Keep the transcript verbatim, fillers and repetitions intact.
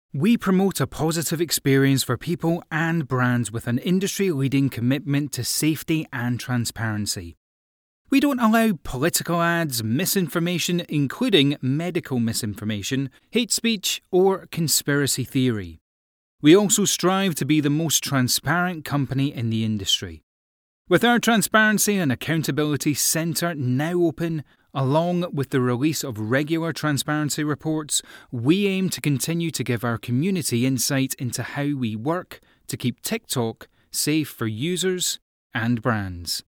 We promote a positive experience for people and brands with an industry-leading commitment to safety and transparency. We don't allow political ads, misinformation, including medical misinformation, hate speech, or conspiracy theory. We also strive to be the most transparent company in the industry. With our Transparency and Accountability Centre now open, along with the release of regular transparency reports, we aim to continue to give our community insight into how we work to keep TikTok safe for users and brands.